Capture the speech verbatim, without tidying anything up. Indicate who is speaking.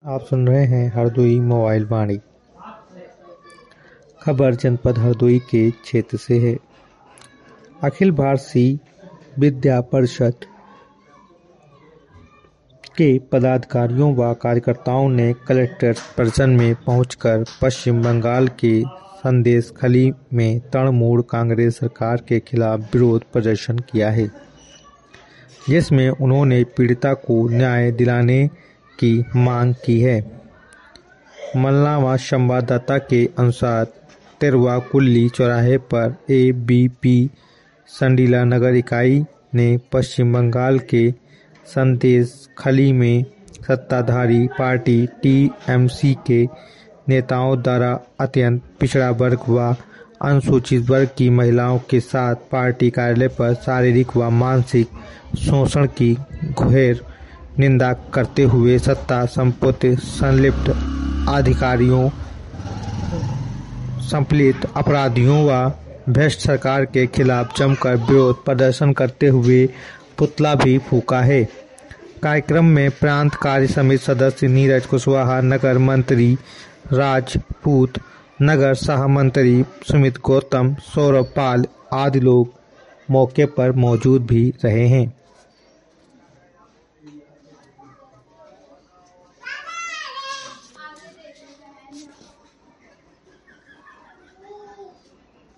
Speaker 1: आप सुन रहे हैं हरदोई मोबाइल वाणी। खबर जनपद हरदोई के क्षेत्र से है। अखिल भारतीय विद्या परिषद के पदाधिकारियों व कार्यकर्ताओं ने कलेक्ट्रेट परिसर में पहुंचकर पश्चिम बंगाल के संदेशखाली में तृणमूल कांग्रेस सरकार के खिलाफ विरोध प्रदर्शन किया है, जिसमें उन्होंने पीड़िता को न्याय दिलाने की मांग की है। मलनावा संवाददाता के अनुसार तिरवा कुल्ली चौराहे पर ए बी पी संडीला नगर इकाई ने पश्चिम बंगाल के संदेशखाली में सत्ताधारी पार्टी टी एम सी के नेताओं द्वारा अत्यंत पिछड़ा वर्ग व अनुसूचित वर्ग की महिलाओं के साथ पार्टी कार्यालय पर शारीरिक व मानसिक शोषण की गहरी निंदा करते हुए सत्ता संपत्ति संलिप्त अधिकारियों, संपलित अपराधियों व भ्रष्ट सरकार के खिलाफ जमकर विरोध प्रदर्शन करते हुए पुतला भी फूंका है। कार्यक्रम में प्रांत कार्य समिति सदस्य नीरज कुशवाहा, नगर मंत्री राजपूत, नगर सह मंत्री सुमित गौतम, सौरभ पाल आदि लोग मौके पर मौजूद भी रहे हैं।